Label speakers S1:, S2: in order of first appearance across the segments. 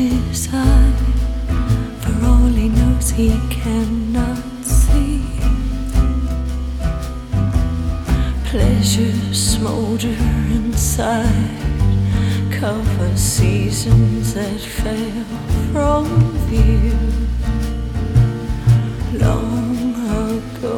S1: his eye. For all he knows, he cannot see. Pleasures smolder inside, cover seasons that fail from view long ago.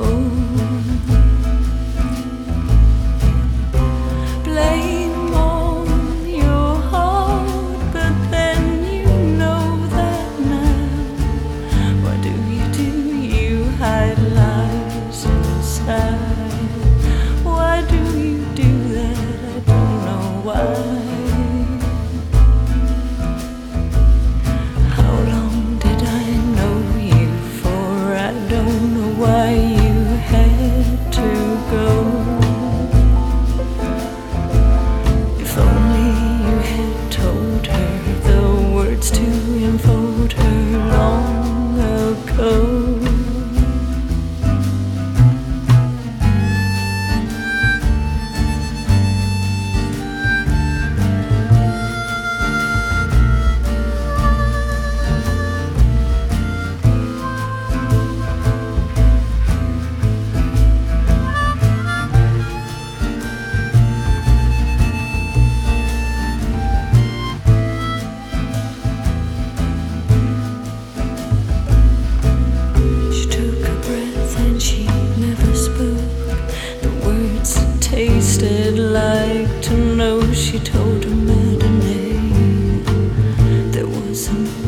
S1: Blame on your heart, but then you know that now. What do? You hide lies inside. Why do you do that? I don't know why. How long did I know you for? I don't know why you had to go. If only you had told her the words to enfold her long ago. Tasted like to know. She told her maiden name. There wasn't